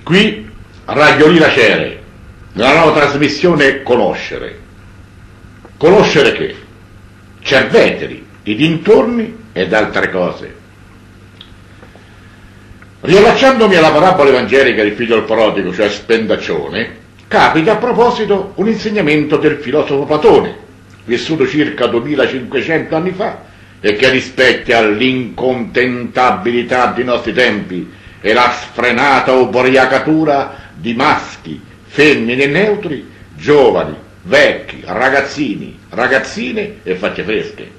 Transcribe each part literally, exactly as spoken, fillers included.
Qui Ragliolina Cere, nella nuova trasmissione Conoscere. Conoscere che? Cerveteri, i dintorni ed altre cose. Riallacciandomi alla parabola evangelica del figlio del prodigo, cioè spendaccione, capita a proposito un insegnamento del filosofo Platone, vissuto circa duemilacinquecento anni fa e che rispecchia l'incontentabilità dei nostri tempi e la sfrenata ubriacatura di maschi, femmine e neutri, giovani, vecchi, ragazzini, ragazzine e facce fresche.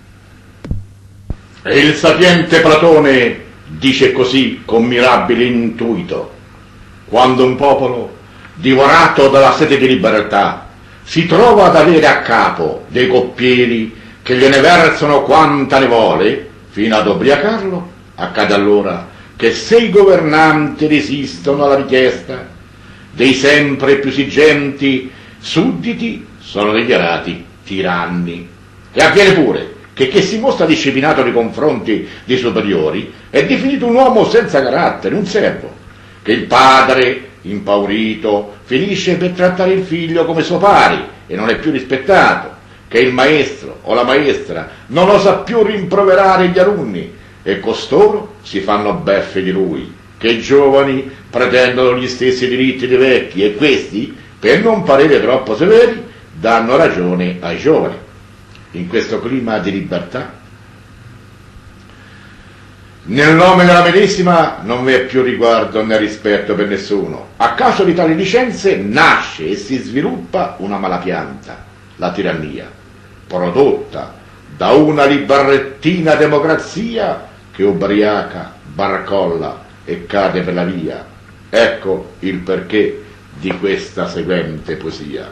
E il sapiente Platone dice così con mirabile intuito: quando un popolo, divorato dalla sete di libertà, si trova ad avere a capo dei coppieri che gliene versano quanta ne vuole, fino ad ubriacarlo, accade allora che se i governanti resistono alla richiesta dei sempre più esigenti sudditi, sono dichiarati tiranni. E avviene pure che chi si mostra disciplinato nei confronti dei superiori è definito un uomo senza carattere, un servo, che il padre, impaurito, finisce per trattare il figlio come suo pari e non è più rispettato, che il maestro o la maestra non osa più rimproverare gli alunni e costoro si fanno beffe di lui, che i giovani pretendono gli stessi diritti dei vecchi e questi, per non parere troppo severi, danno ragione ai giovani. In questo clima di libertà, nel nome della medesima non vi è più riguardo né rispetto per nessuno. A causa di tali licenze nasce e si sviluppa una malapianta, la tirannia, prodotta da una libertina democrazia che ubriaca, barcolla e cade per la via. Ecco il perché di questa seguente poesia.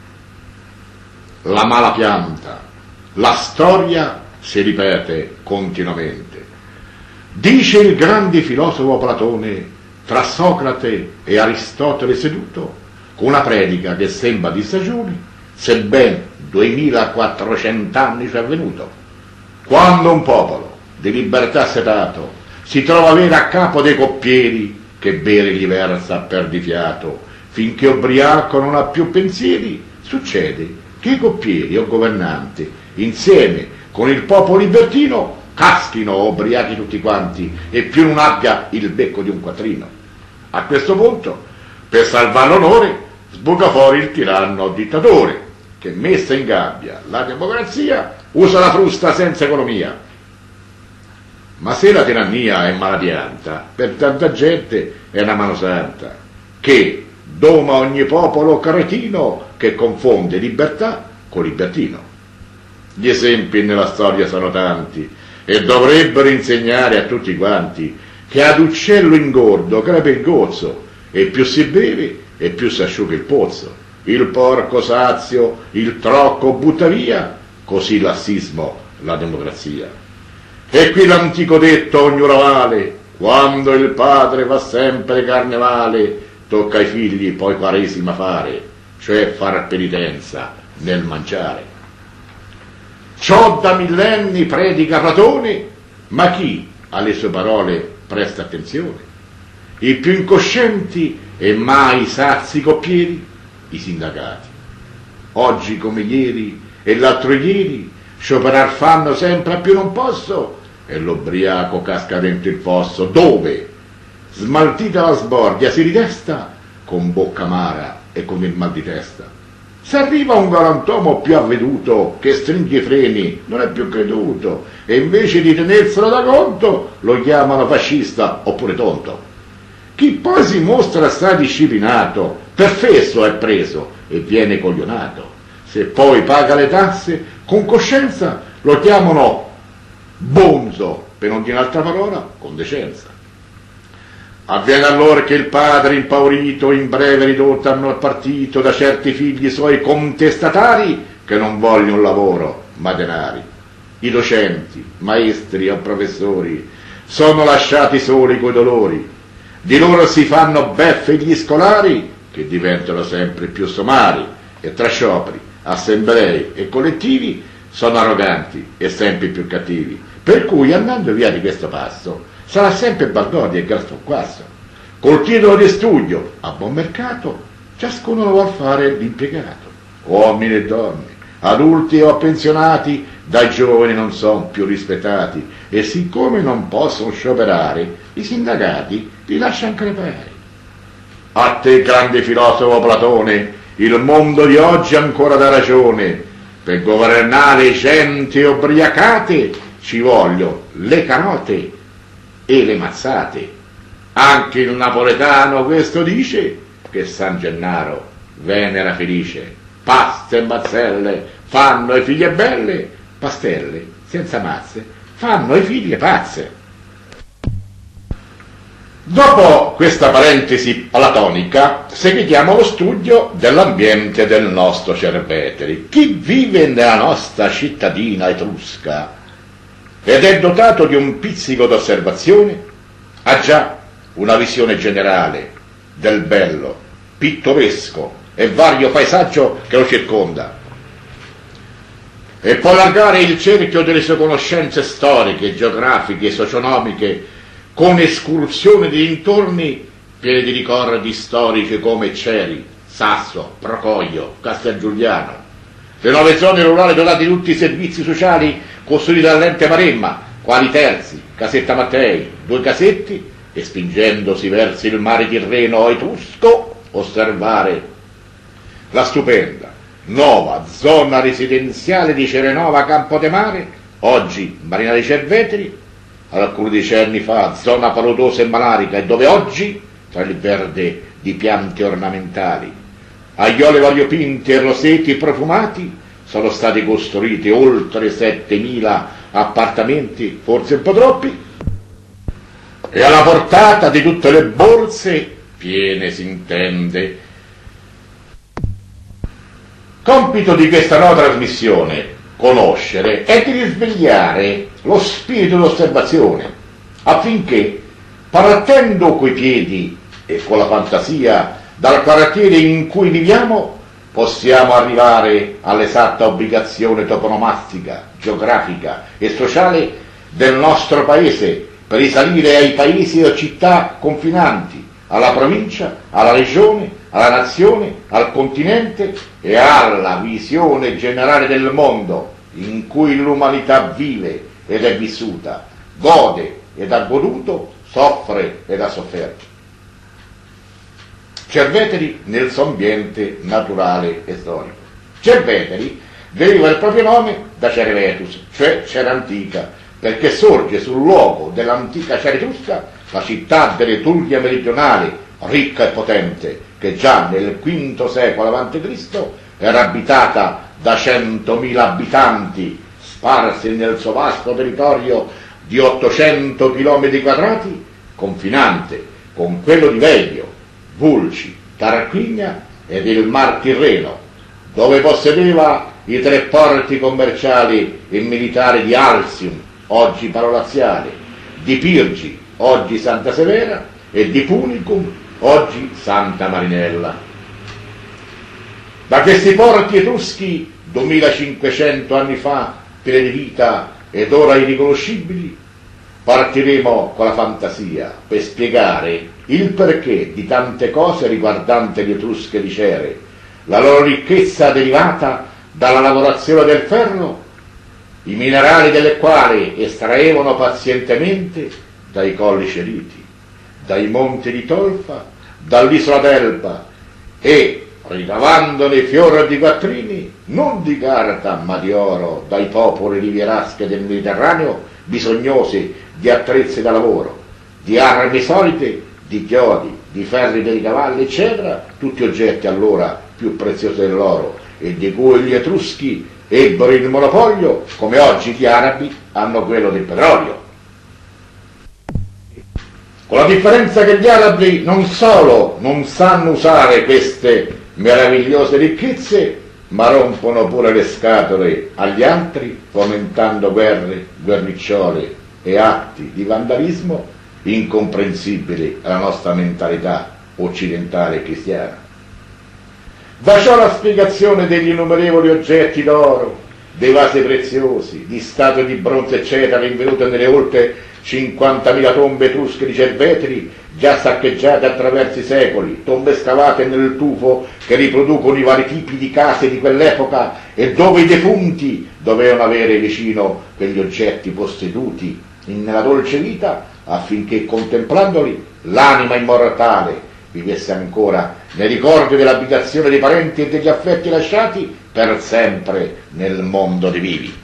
La malapianta, la storia si ripete continuamente. Dice il grande filosofo Platone, tra Socrate e Aristotele seduto, con una predica che sembra di stagioni, se ben duemilaquattrocento anni ci è avvenuto. Quando un popolo di libertà setato si trova a avere a capo dei coppieri che bere gli versa per di fiato, finché ubriaco non ha più pensieri, succede che i coppieri o governanti, insieme con il popolo libertino, caschino ubriachi tutti quanti e più non abbia il becco di un quattrino. A questo punto, per salvare l'onore, sbuca fuori il tiranno dittatore, che messa in gabbia la democrazia usa la frusta senza economia. Ma se la tirannia è malapianta, per tanta gente è una mano santa, che doma ogni popolo cretino che confonde libertà con libertino. Gli esempi nella storia sono tanti e dovrebbero insegnare a tutti quanti che ad uccello ingordo crepe il gozzo e più si beve e più si asciuga il pozzo. Il porco sazio il trocco butta via, così lassismo la democrazia. E qui l'antico detto ognuno vale, quando il padre va sempre carnevale, tocca ai figli poi quaresima fare, cioè far penitenza nel mangiare. Ciò da millenni predica Platone, ma chi alle sue parole presta attenzione? I più incoscienti e mai sazi coppieri, i sindacati. Oggi come ieri e l'altro ieri, scioperar fanno sempre a più non posso, e l'ubriaco casca dentro il fosso, dove, smaltita la sbordia, si ridesta con bocca amara e con il mal di testa. Se arriva un galantuomo più avveduto che stringe i freni, non è più creduto, e invece di tenerselo da conto lo chiamano fascista oppure tonto. Chi poi si mostra assai disciplinato, per fesso è preso e viene coglionato. Se poi paga le tasse, con coscienza lo chiamano bonzo, per non dire un'altra parola, con decenza. Avviene allora che il padre impaurito in breve ridotto al partito da certi figli suoi contestatari che non vogliono lavoro ma denari. I docenti, maestri o professori sono lasciati soli coi dolori, di loro si fanno beffe gli scolari che diventano sempre più somari e tra scioperi, assemblee e collettivi sono arroganti e sempre più cattivi, per cui andando via di questo passo sarà sempre baldoria e grassoquasso. Col titolo di studio, a buon mercato, ciascuno lo vuol fare l'impiegato. Uomini e donne, adulti o pensionati, dai giovani non sono più rispettati, e siccome non possono scioperare, i sindacati li lasciano crepare. A te, grande filosofo Platone, il mondo di oggi ancora dà ragione. Per governare gente ubriacate ci voglio le canote e le mazzate. Anche il napoletano questo dice, che San Gennaro venera felice. Paste e mazzelle fanno i figlie belle, pastelle senza mazze fanno i figlie pazze. Dopo questa parentesi platonica, seguiamo lo studio dell'ambiente del nostro Cerveteri. Chi vive nella nostra cittadina etrusca ed è dotato di un pizzico d'osservazione ha già una visione generale del bello, pittoresco e vario paesaggio che lo circonda, e può allargare il cerchio delle sue conoscenze storiche, geografiche e socio-economiche con escursioni di dintorni piene di ricordi storici come Ceri, Sasso, Procoglio, Castelgiuliano, le nuove zone rurali dotate di tutti i servizi sociali costruiti dall'ente Maremma, quali Terzi, Casetta Mattei, due casetti, e spingendosi verso il mare Tirreno etrusco, osservare la stupenda nuova zona residenziale di Cerenova Campo de Mare, oggi Marina dei Cerveteri, alcuni decenni fa zona paludosa e malarica, e dove oggi, tra il verde di piante ornamentali, aiole variopinte e roseti profumati, sono stati costruiti oltre settemila appartamenti, forse un po' troppi, e alla portata di tutte le borse piene, si intende. Compito di questa nuova trasmissione, conoscere, è di risvegliare lo spirito d'osservazione, affinché, partendo coi piedi e con la fantasia dal quartiere in cui viviamo, possiamo arrivare all'esatta ubicazione toponomastica, geografica e sociale del nostro paese, per risalire ai paesi o città confinanti, alla provincia, alla regione, alla nazione, al continente e alla visione generale del mondo in cui l'umanità vive ed è vissuta, gode ed ha goduto, soffre ed ha sofferto. Cerveteri nel suo ambiente naturale e storico. Cerveteri deriva il proprio nome da Cerevetus, cioè Cera Antica, perché sorge sul luogo dell'antica Cera Etrusca, la città dell'Etruria meridionale, ricca e potente, che già nel quinto secolo avanti Cristo era abitata da centomila abitanti sparsi nel suo vasto territorio di ottocento chilometri quadrati, confinante con quello di Veglio, Vulci, Tarquinia ed il Mar Tirreno, dove possedeva i tre porti commerciali e militari di Alsium, oggi Parolaziale, di Pirgi, oggi Santa Severa, e di Punicum, oggi Santa Marinella. Da questi porti etruschi, duemilacinquecento anni fa, pieni di vita ed ora irriconoscibili, partiremo con la fantasia per spiegare il perché di tante cose riguardanti le Etrusche di Cere, la loro ricchezza derivata dalla lavorazione del ferro, i minerali delle quali estraevano pazientemente dai colli ceriti, dai monti di Tolfa, dall'isola d'Elba, e ricavandone fior di quattrini, non di carta ma di oro, dai popoli rivieraschi del Mediterraneo, bisognosi di attrezzi da lavoro, di armi solite, di chiodi, di ferri per i cavalli, eccetera, tutti oggetti allora più preziosi dell'oro, e di cui gli Etruschi ebbero il monopolio, come oggi gli arabi hanno quello del petrolio. Con la differenza che gli arabi non solo non sanno usare queste meravigliose ricchezze, ma rompono pure le scatole agli altri, fomentando guerre, guerricciole e atti di vandalismo incomprensibili alla nostra mentalità occidentale e cristiana. Da ciò la spiegazione degli innumerevoli oggetti d'oro, dei vasi preziosi, di statue di bronzo eccetera, rinvenute nelle oltre cinquantamila tombe etrusche di Cerveteri, già saccheggiate attraverso i secoli, tombe scavate nel tufo che riproducono i vari tipi di case di quell'epoca e dove i defunti dovevano avere vicino quegli oggetti posseduti nella dolce vita, affinché contemplandoli l'anima immortale vivesse ancora nei ricordi dell'abitazione dei parenti e degli affetti lasciati per sempre nel mondo dei vivi.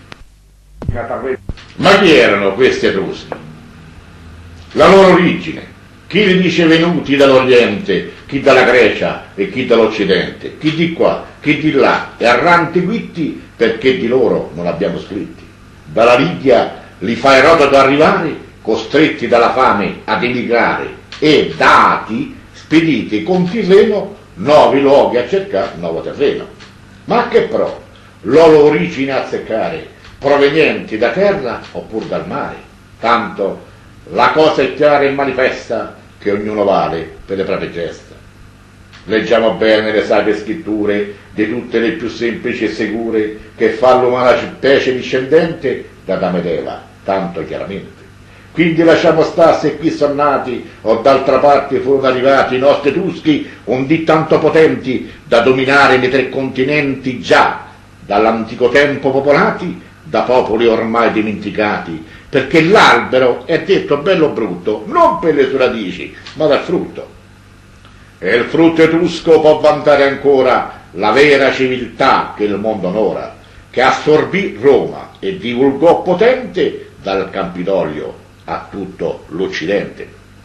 Ma chi erano questi Etruschi? La loro origine? Chi li dice venuti dall'Oriente, chi dalla Grecia e chi dall'Occidente, chi di qua, chi di là, erranti guitti, perché di loro non abbiamo scritti. Dalla Lidia li fa Erodoto arrivare, costretti dalla fame ad emigrare, e dati, spediti con Tirreno, nuovi luoghi a cercare nuovo terreno. Ma che pro? Loro origine a azzeccare, provenienti da terra oppure dal mare. Tanto la cosa è chiara e manifesta, che ognuno vale per le proprie gesta. Leggiamo bene le sacre scritture, di tutte le più semplici e sicure, che fa l'umana specie discendente da Adamo ed Eva, tanto chiaramente. Quindi lasciamo stare se qui sono nati o d'altra parte furono arrivati i nostri Etruschi, un dì tanto potenti da dominare nei tre continenti già dall'antico tempo popolati da popoli ormai dimenticati, perché l'albero è detto bello o brutto non per le sue radici ma dal frutto, e il frutto etrusco può vantare ancora la vera civiltà che il mondo onora, che assorbì Roma e divulgò potente dal Campidoglio a tutto l'Occidente.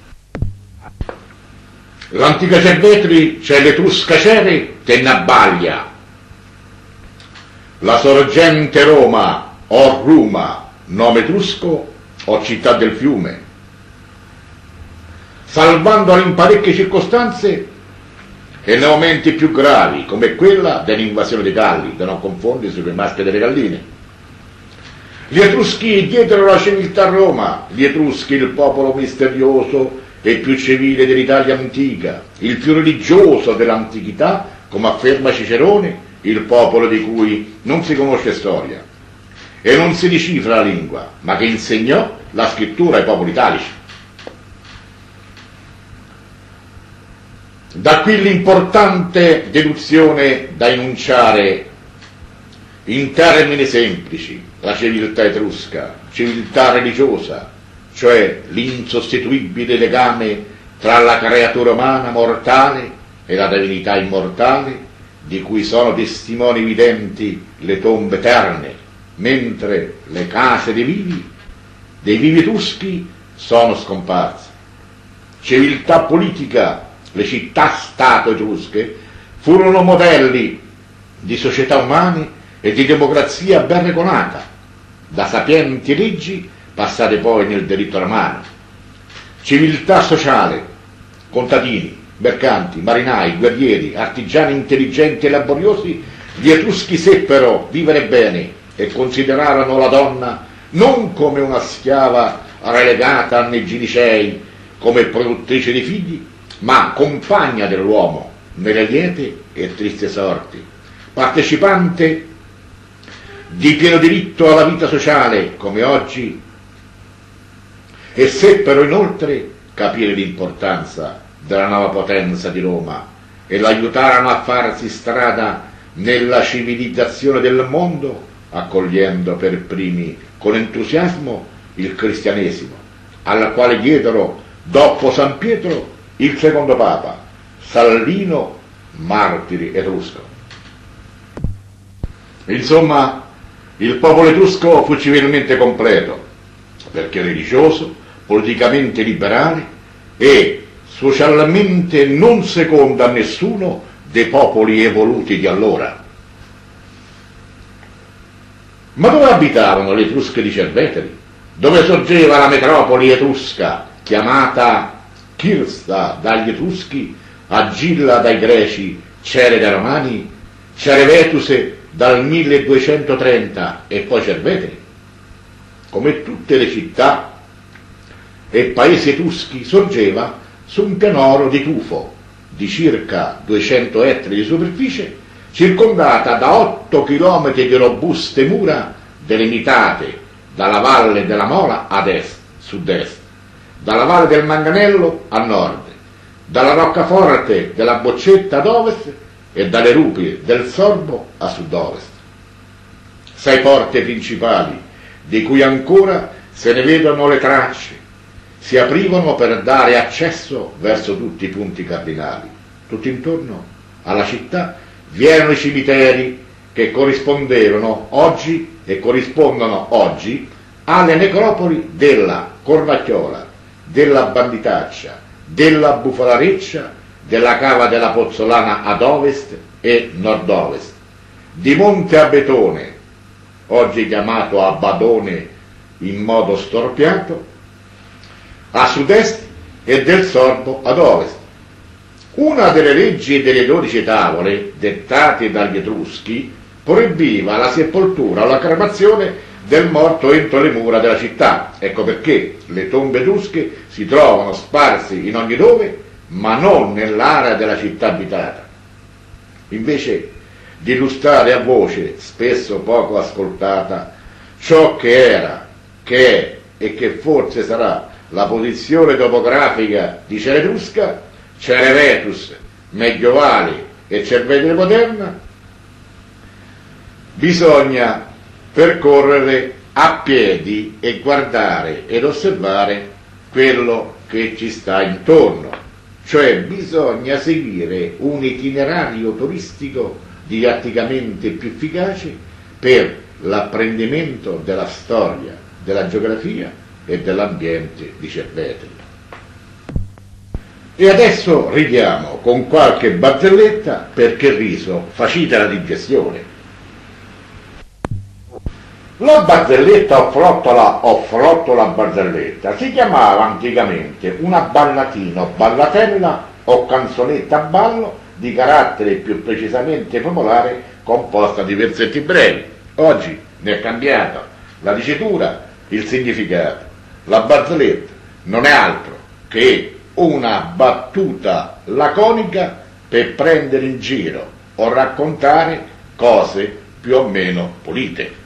L'antica Cerveteri c'è l'Etrusca Cere che n'abbaglia, la sorgente Roma o Ruma, nome etrusco o città del fiume, salvandola in parecchie circostanze e nei momenti più gravi, come quella dell'invasione dei Galli, da non confondersi con le masche delle galline. Gli Etruschi diedero la civiltà a Roma, gli Etruschi il popolo misterioso e più civile dell'Italia antica, il più religioso dell'antichità, come afferma Cicerone, il popolo di cui non si conosce storia e non si decifra la lingua, ma che insegnò la scrittura ai popoli italici. Da qui l'importante deduzione da enunciare in termini semplici: la civiltà etrusca, civiltà religiosa, cioè l'insostituibile legame tra la creatura umana mortale e la divinità immortale, di cui sono testimoni evidenti le tombe eterne, mentre le case dei vivi, dei vivi etruschi, sono scomparse. Civiltà politica, le città-stato etrusche furono modelli di società umane e di democrazia ben regolata, da sapienti leggi passate poi nel diritto romano. Civiltà sociale, contadini, mercanti, marinai, guerrieri, artigiani intelligenti e laboriosi, gli Etruschi seppero vivere bene e considerarono la donna non come una schiava relegata nei ginecei, come produttrice di figli, ma compagna dell'uomo nelle liete e tristi sorti, partecipante di pieno diritto alla vita sociale come oggi, e seppero inoltre capire l'importanza della nuova potenza di Roma e l'aiutarono a farsi strada nella civilizzazione del mondo, accogliendo per primi con entusiasmo il cristianesimo, alla quale diedero, dopo San Pietro, il secondo Papa, Sallino, martire etrusco. Insomma, il popolo etrusco fu civilmente completo, perché religioso, politicamente liberale e socialmente non secondo a nessuno dei popoli evoluti di allora. Ma dove abitavano le Etrusche di Cerveteri? Dove sorgeva la metropoli etrusca, chiamata Chirsta dagli Etruschi, Agilla dai Greci, Cere dai Romani, Cerevetuse dal milleduecentotrenta e poi Cerveteri? Come tutte le città e paesi etruschi, sorgeva su un pianoro di tufo di circa duecento ettari di superficie, circondata da otto chilometri di robuste mura delimitate dalla valle della Mola ad est, sud-est, dalla Valle del Manganello a nord, dalla roccaforte della Boccetta ad ovest e dalle rupi del Sorbo a sud-ovest. Sei porte principali, di cui ancora se ne vedono le tracce, si aprivano per dare accesso verso tutti i punti cardinali. Tutto intorno alla città vi erano i cimiteri che corrispondevano oggi e corrispondono oggi alle necropoli della Corvacchiola, della Banditaccia, della Bufalareccia, della Cava della Pozzolana ad ovest e nord-ovest, di Monte Abetone, oggi chiamato Abadone in modo storpiato, a sud-est e del Sorbo ad ovest. Una delle leggi delle dodici tavole, dettate dagli Etruschi, proibiva la sepoltura o la cremazione del morto entro le mura della città. Ecco perché le tombe etrusche si trovano sparsi in ogni dove, ma non nell'area della città abitata. Invece di illustrare a voce, spesso poco ascoltata, ciò che era, che è e che forse sarà la posizione topografica di Ceretrusca, Cerevetus, medievale e Cervetere moderna, bisogna percorrere a piedi e guardare ed osservare quello che ci sta intorno, cioè bisogna seguire un itinerario turistico didatticamente più efficace per l'apprendimento della storia, della geografia e dell'ambiente di Cerveteri. E adesso ridiamo con qualche barzelletta perché il riso facilita la digestione. La barzelletta o frottola o frottola barzelletta si chiamava anticamente una ballatina o ballatella o canzonetta a ballo di carattere più precisamente popolare composta di versetti brevi. Oggi ne è cambiata la dicitura, il significato. La barzelletta non è altro che una battuta laconica per prendere in giro o raccontare cose più o meno pulite.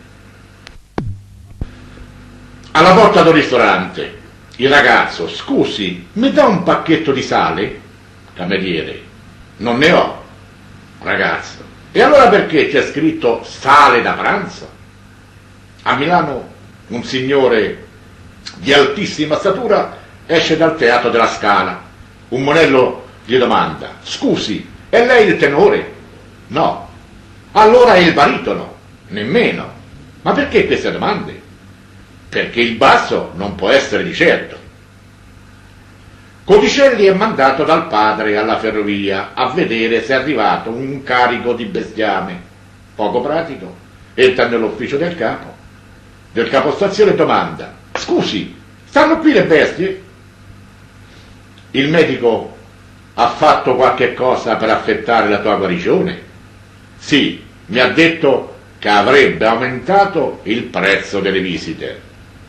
Alla porta del ristorante il ragazzo: scusi, mi dà un pacchetto di sale? Cameriere: non ne ho. Ragazzo: e allora perché c'è scritto sale da pranzo? A Milano un signore di altissima statura esce dal teatro della Scala. Un monello gli domanda: scusi, è lei il tenore? No. Allora è il baritono? Nemmeno. Ma perché queste domande? Perché il basso non può essere di certo. Codicelli è mandato dal padre alla ferrovia a vedere se è arrivato un carico di bestiame. Poco pratico, entra nell'ufficio del capo, del capostazione e domanda: scusi, stanno qui le bestie? Il medico ha fatto qualche cosa per affettare la tua guarigione? Sì, mi ha detto che avrebbe aumentato il prezzo delle visite.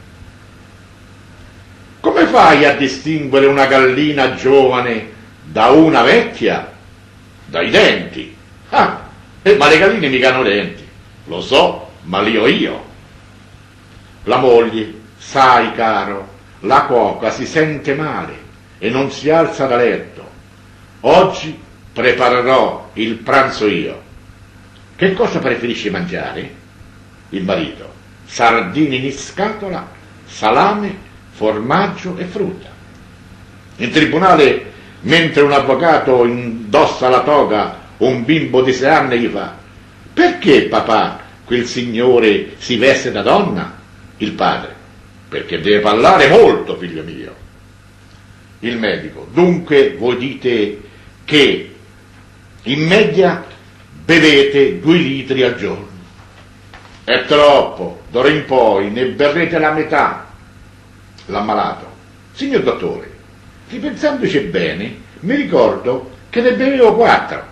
Come fai a distinguere una gallina giovane da una vecchia? Dai denti. Ah, eh, ma le galline mica hanno denti. Lo so, ma li ho io. La moglie: sai caro, la cuoca si sente male e non si alza da letto. Oggi preparerò il pranzo io. Che cosa preferisci mangiare? Il marito: sardine in scatola, salame, formaggio e frutta. In tribunale, mentre un avvocato indossa la toga, un bimbo di sei anni gli fa: perché papà quel signore si veste da donna? Il padre: perché deve parlare molto, figlio mio. Il medico: dunque voi dite che in media bevete due litri al giorno? È troppo, d'ora in poi ne berrete la metà. L'ammalato: signor dottore, ripensandoci bene, mi ricordo che ne bevevo quattro.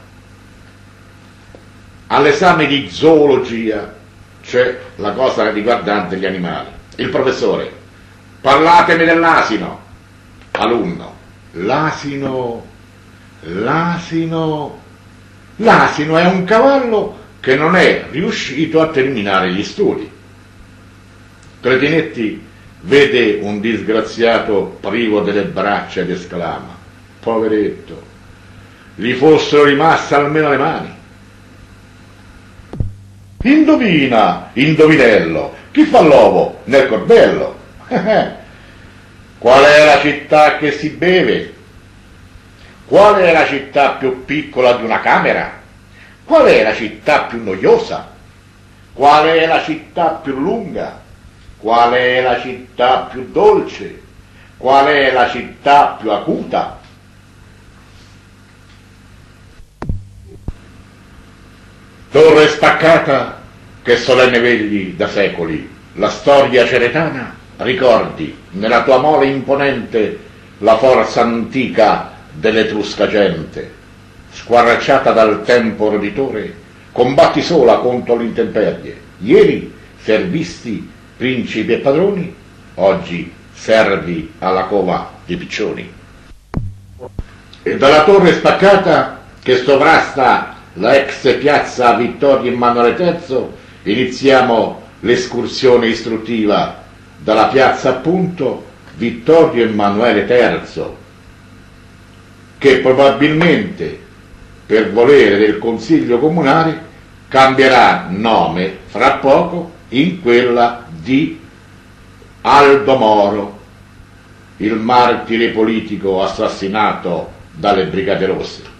All'esame di zoologia c'è la cosa riguardante gli animali. Il professore: parlatemi dell'asino. Alunno: l'asino, l'asino, l'asino è un cavallo che non è riuscito a terminare gli studi. Cretinetti vede un disgraziato privo delle braccia ed esclama: poveretto, gli fossero rimaste almeno le mani. Indovina, indovinello, chi fa l'uovo nel corbello? Qual è la città che si beve? Qual è la città più piccola di una camera? Qual è la città più noiosa? Qual è la città più lunga? Qual è la città più dolce? Qual è la città più acuta? Torre staccata che solenne vegli da secoli la storia ceretana, ricordi nella tua mole imponente la forza antica dell'etrusca gente. Squarciata dal tempo roditore, combatti sola contro l'intemperie. Ieri servisti principi e padroni, oggi servi alla cova di piccioni. E dalla torre spaccata che sovrasta la ex piazza Vittorio Emanuele terzo iniziamo l'escursione istruttiva dalla piazza appunto Vittorio Emanuele terzo, che probabilmente per volere del Consiglio Comunale cambierà nome fra poco in quella di Aldo Moro, il martire politico assassinato dalle Brigate Rosse.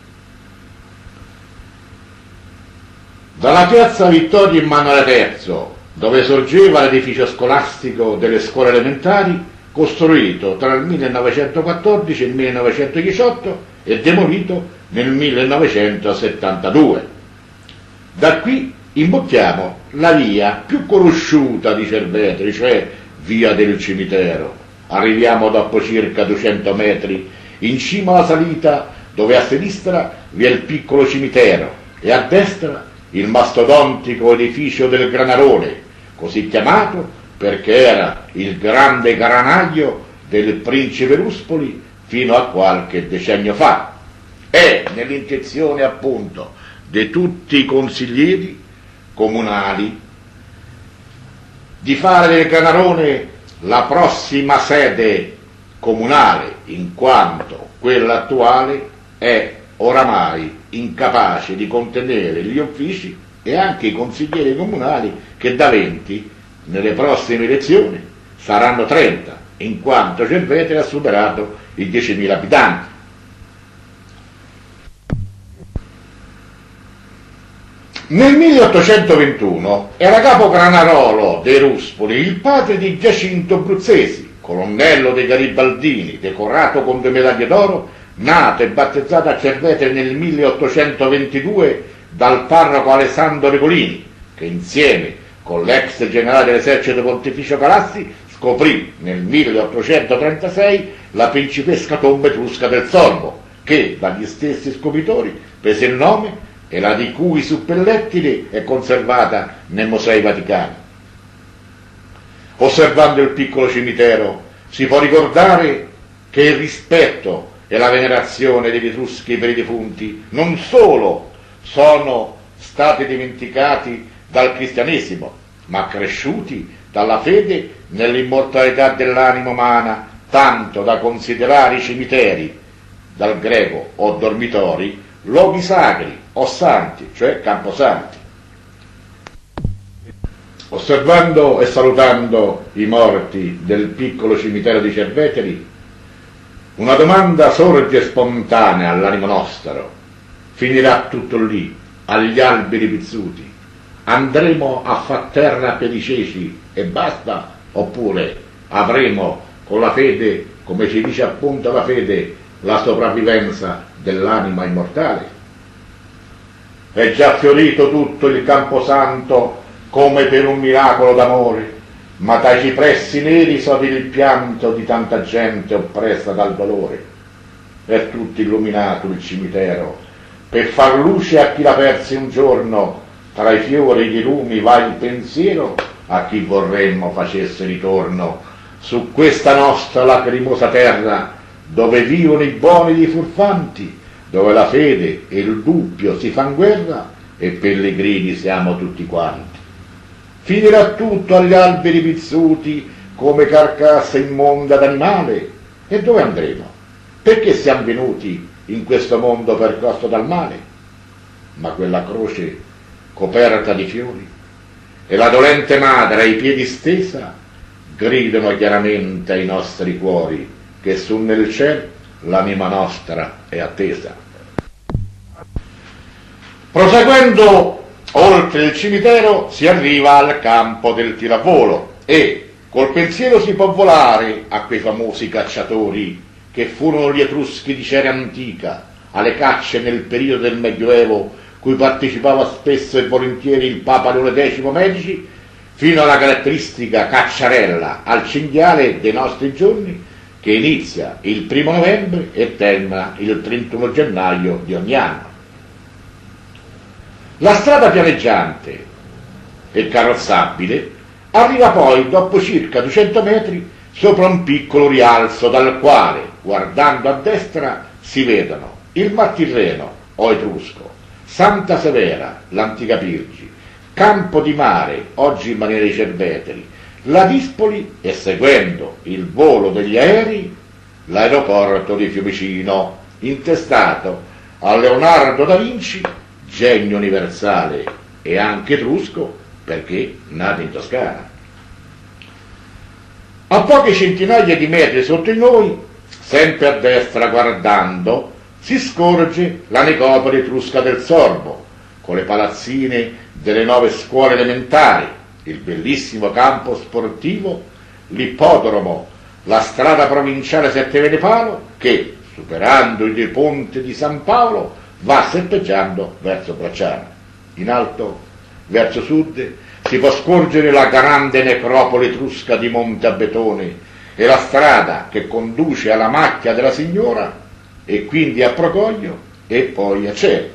Dalla piazza Vittorio Emanuele terzo, dove sorgeva l'edificio scolastico delle scuole elementari, costruito tra il millenovecentoquattordici e il millenovecentodiciotto e demolito nel millenovecentosettantadue. Da qui imbocchiamo la via più conosciuta di Cerveteri, cioè via del cimitero. Arriviamo dopo circa duecento metri in cima alla salita, dove a sinistra vi è il piccolo cimitero e a destra il mastodontico edificio del Granarone, così chiamato perché era il grande granaio del principe Ruspoli fino a qualche decennio fa. È nell'intenzione appunto di tutti i consiglieri comunali di fare del Granarone la prossima sede comunale, in quanto quella attuale è oramai incapace di contenere gli uffici e anche i consiglieri comunali, che da venti nelle prossime elezioni saranno trenta, in quanto Cerveteri ha superato i diecimila abitanti. Nel milleottocentoventuno era capo Granarolo dei Ruspoli il padre di Giacinto Bruzzesi, colonnello dei Garibaldini, decorato con due medaglie d'oro, nato e battezzato a Cerveteri nel milleottocentoventidue dal parroco Alessandro Regolini, che insieme con l'ex generale dell'esercito Pontificio Calassi scoprì nel milleottocentotrentasei la principesca tomba etrusca del Sorbo, che dagli stessi scopritori prese il nome e la di cui suppellettili è conservata nei Musei Vaticani. Osservando il piccolo cimitero si può ricordare che il rispetto e la venerazione degli etruschi per i defunti non solo sono stati dimenticati dal cristianesimo, ma cresciuti dalla fede nell'immortalità dell'anima umana, tanto da considerare i cimiteri, dal greco o dormitori, luoghi sacri o santi, cioè camposanti. Osservando e salutando i morti del piccolo cimitero di Cerveteri, una domanda sorge spontanea all'animo nostro: finirà tutto lì, agli alberi pizzuti? Andremo a far terra per i ceci e basta? Oppure avremo con la fede, come ci dice appunto la fede, la sopravvivenza dell'anima immortale? È già fiorito tutto il camposanto come per un miracolo d'amore, ma dai cipressi neri sode il pianto di tanta gente oppressa dal dolore. È tutto illuminato il cimitero, per far luce a chi l'ha persi un giorno, tra i fiori e i lumi va il pensiero a chi vorremmo facesse ritorno su questa nostra lacrimosa terra, dove vivono i buoni e i furfanti, dove la fede e il dubbio si fan guerra e pellegrini siamo tutti quanti. Finirà tutto agli alberi pizzuti come carcassa immonda d'animale. E dove andremo? Perché siamo venuti in questo mondo percosso dal male? Ma quella croce coperta di fiori e la dolente madre ai piedi stesa gridano chiaramente ai nostri cuori che su nel cielo l'anima nostra è attesa. Proseguendo oltre il cimitero si arriva al campo del tiravolo e col pensiero si può volare a quei famosi cacciatori che furono gli Etruschi di Cere antica, alle cacce nel periodo del Medioevo, cui partecipava spesso e volentieri il Papa Leone decimo Medici, fino alla caratteristica cacciarella al cinghiale dei nostri giorni, che inizia il primo novembre e termina il trentuno gennaio di ogni anno. La strada pianeggiante e carrozzabile arriva poi, dopo circa duecento metri, sopra un piccolo rialzo dal quale, guardando a destra, si vedono il Mar Tirreno o Etrusco, Santa Severa, l'antica Pirgi, Campo di Mare, oggi in maniera di Cerveteri, la Dispoli e, seguendo il volo degli aerei, l'aeroporto di Fiumicino, intestato a Leonardo da Vinci, genio universale e anche etrusco, perché nato in Toscana. A poche centinaia di metri sotto di noi, sempre a destra guardando, si scorge la necropoli etrusca del Sorbo, con le palazzine delle nove scuole elementari, il bellissimo campo sportivo, l'ippodromo, la strada provinciale Sette Venepalo, che, superando il ponte di San Paolo, va serpeggiando verso Bracciano. In alto, verso sud, si può scorgere la grande necropoli etrusca di Monte Abetone e la strada che conduce alla macchia della Signora e quindi a Procoglio e poi a Cere.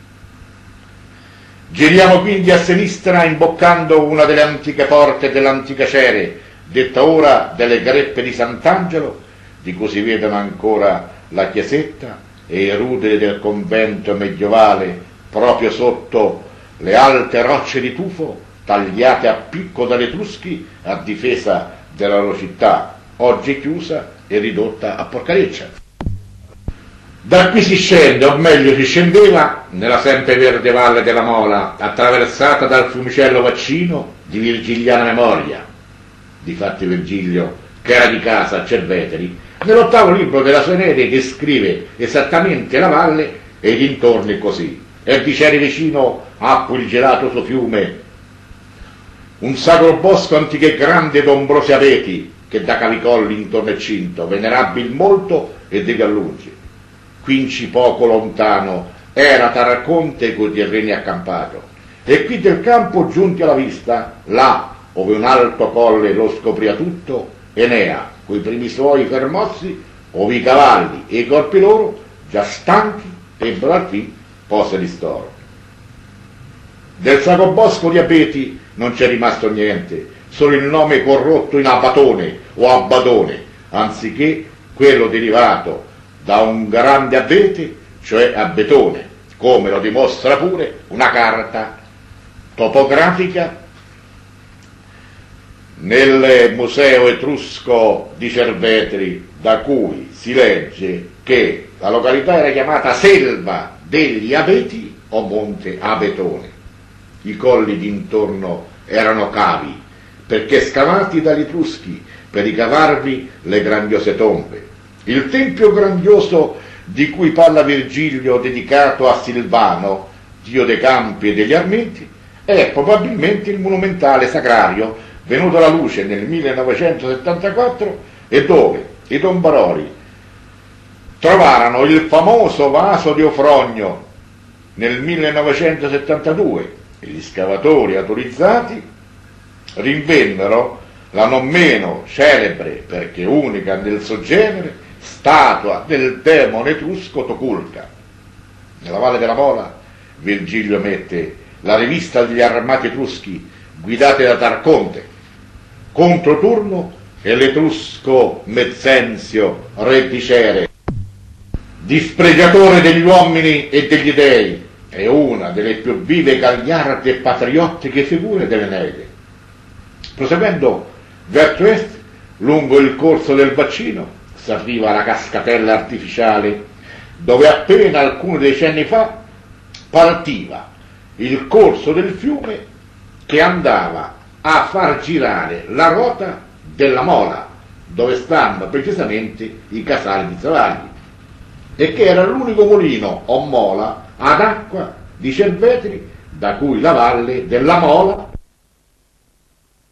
Giriamo quindi a sinistra imboccando una delle antiche porte dell'antica Cere, detta ora delle Greppe di Sant'Angelo, di cui si vedono ancora la chiesetta e i ruderi del convento medievale proprio sotto le alte rocce di tufo tagliate a picco dagli Etruschi a difesa della loro città, oggi chiusa e ridotta a porcareccia. Da qui si scende, o meglio si scendeva, nella sempreverde valle della Mola, attraversata dal fiumicello Vaccino di virgiliana memoria. Difatti Virgilio, che era di casa a Cerveteri, nell'ottavo libro della sua Enede descrive esattamente la valle e i dintorni così: e di Cere vicino acqua il gelato suo fiume, un sacro bosco antico e grande d'ombrosi abeti, che da cavicolli intorno è cinto, venerabil molto e dei galluggi. Quinci poco lontano era Tarraconte coi terreni accampato, e qui del campo giunti alla vista, là, ove un alto colle lo scopria tutto, Enea, coi primi suoi fermossi, ove i cavalli e i corpi loro, già stanchi, ebbero al fin pose di storo. Del sacro bosco di abeti non c'è rimasto niente, solo il nome corrotto in Abatone o Abbadone, anziché quello derivato da un grande abete, cioè Abetone, come lo dimostra pure una carta topografica nel Museo Etrusco di Cerveteri, da cui si legge che la località era chiamata Selva degli Abeti o Monte Abetone. I colli d'intorno erano cavi, perché scavati dagli Etruschi per ricavarvi le grandiose tombe. Il tempio grandioso di cui parla Virgilio, dedicato a Silvano, dio dei campi e degli armenti, è probabilmente il monumentale sacrario venuto alla luce nel millenovecentosettantaquattro e dove i tombaroli trovarono il famoso vaso di Ofrogno nel millenovecentosettantadue e gli scavatori autorizzati rinvennero la non meno celebre, perché unica nel suo genere, statua del demone etrusco Toculca. Nella Valle della Mola Virgilio mette la rivista degli armati etruschi guidate da Tarconte contro Turno e l'etrusco Mezzenzio, re di Cere, dispregiatore degli uomini e degli dei, è una delle più vive, gagliarde e patriottiche figure dell'Eneide. Proseguendo verso est Lungo il corso del bacino si arriva alla cascatella artificiale, dove appena alcuni decenni fa partiva il corso del fiume che andava a far girare la ruota della Mola, dove stanno precisamente i casali di Travagli, e che era l'unico mulino o mola ad acqua di Cerveteri da cui la valle della Mola